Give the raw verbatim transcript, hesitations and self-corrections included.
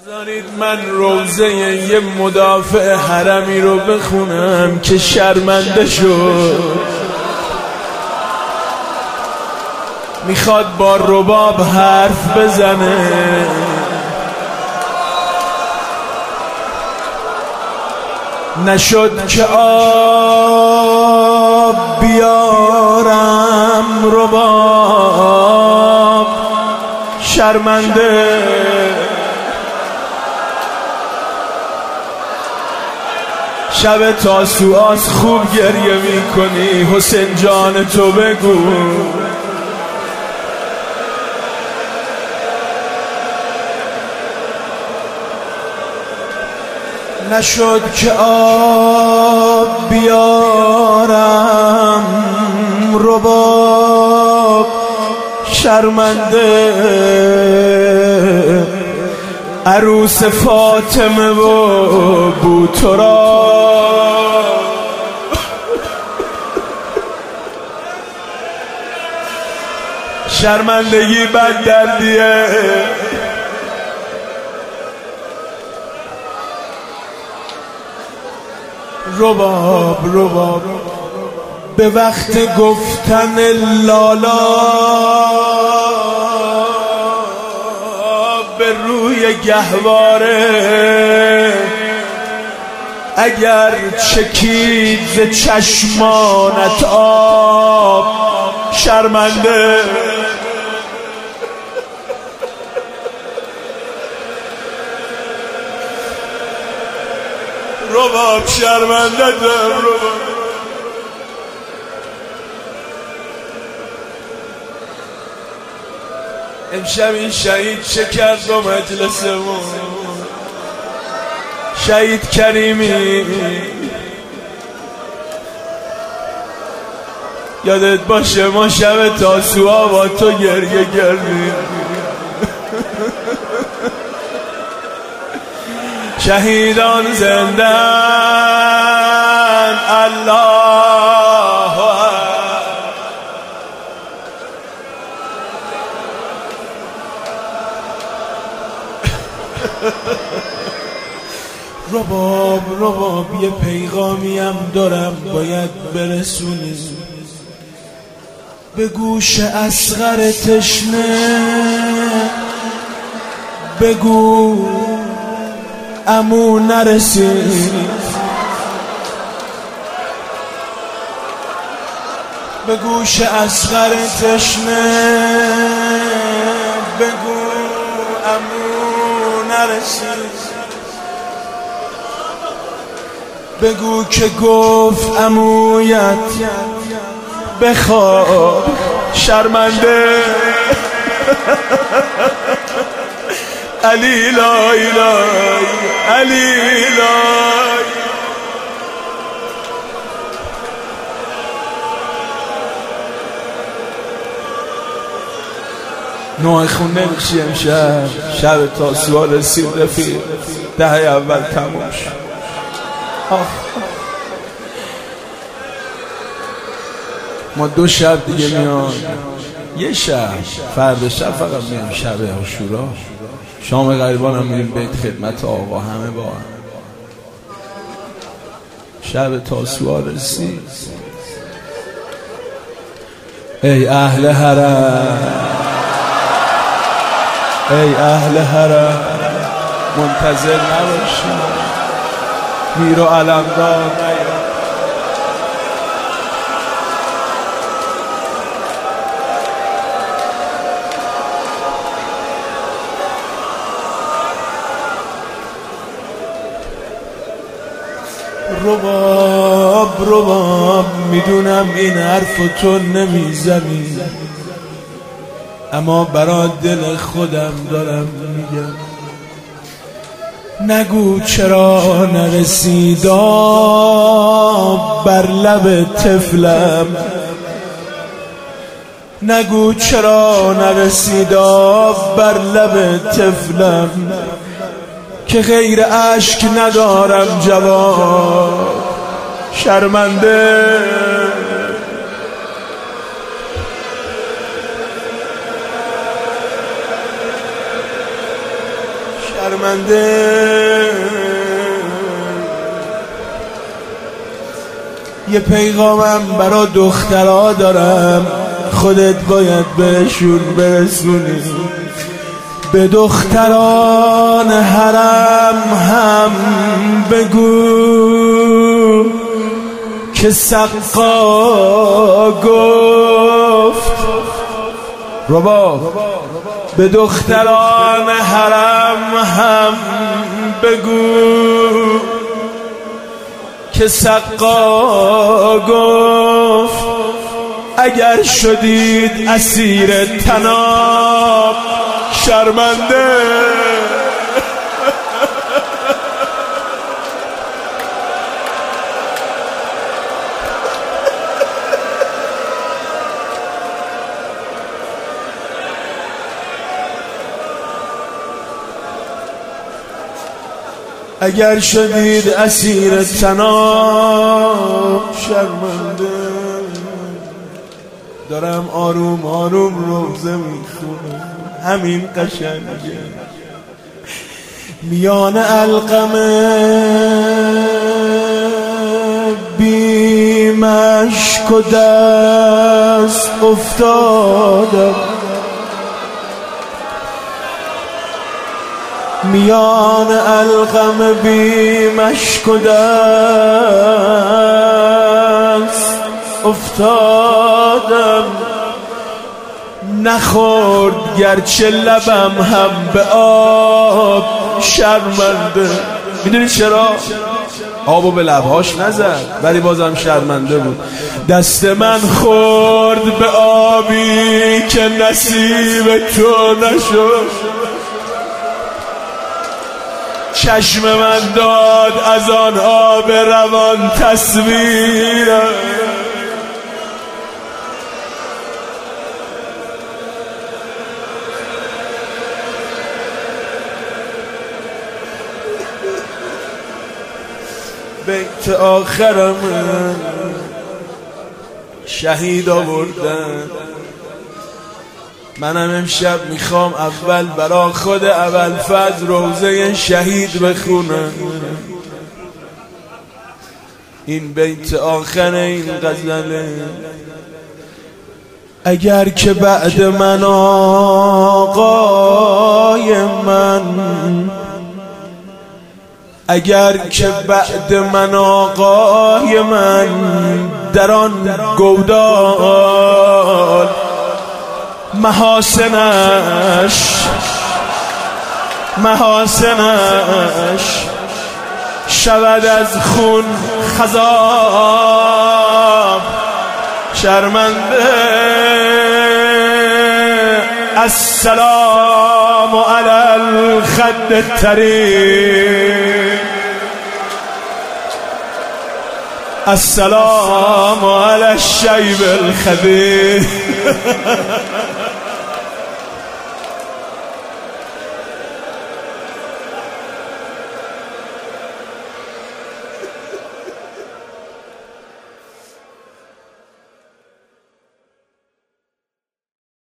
بذارید من روزه یه مدافع حرمی رو بخونم که شرمنده شد. میخواد با رباب حرف بزنه، نشد که آب بیارم رباب شرمنده. شب تاسوعاست خوب گریه میکنی، حسین جان تو بگو. نشد که آب بیارم رباب شرمنده. عروس فاطمه و بوتراب شرمندگی بد دردیه. رباب رباب به وقت گفتن لالا به روی گهواره اگر چکید ز چشمانت آب شرمنده. رباب شرمنده دم رباب. امشب این شهید چه کرد و مجلسمون، شهید کریمی یادت باشه ما شب تاسوعا با تو گریه کردیم. شهیدان زندن الله رباب رباب یه پیغامی هم دارم باید برسونی به گوش اصغر تشنه. بگو عمو نرسید، به گوش اصغر تشنه. بگو عمو نرسید، بگو که گفت عمویت بخواب شرمنده. علی لای لای علی لای. نوع خونه میشی امشب، شب تاسوعا رسید رفیق، دهه اول تموم شد. ما دو شب دیگه میان، یه شب فردا شب فقط میام شب عاشورا، شام غریبان هم میریم بیت خدمت آقا همه با هم. شب تاسوعا رسید. ای اهل حرم، ای اهل حرم منتظر نباشید، میر و علمدار نیاد. رباب رباب میدونم این حرفو تو نمیزنی، اما برای دل خودم دارم میگم. نگو چرا نرسید آب بر لب طفلم، نگو چرا نرسید آب بر لب طفلم، که غیر اشک ندارم جواب شرمنده. شرمنده. یه پیغامم برا دخترها دارم، خودت باید بهشون برسونی. به دختران حرم هم بگو که سقا گفت. ربا به دختران حرم هم بگو که سقا گفت اگر شدید اسیر طناب شرمنده. اگر شدید اسیر طناب شرمنده. دارم آروم آروم روزه میخونم، همین قشنگه. میان علقمه بی مشک و دست افتادم، میان علقم بی مشک و دست افتادم. نخورد گرچه لبم هم به آب شرمنده. میدونی چرا؟ آبو به لبهاش نزد ولی بازم شرمنده بود. دست من خورد به آبی که نصیب تو نشد. چشم من داد از آن آب روان تصویرم. بیت آخرم شهید آوردن. منم امشب میخوام اول برا خود ابوالفضل روزه شهید بخونم. این بیت آخر این غزله. اگر که بعد من آقای من، اگر که بعد من آقای من در آن گودال محاسنش محاسنش شود از خون خضاب شرمنده. السلام علی الخد الطریق، السلام علی الشیب الخبیث.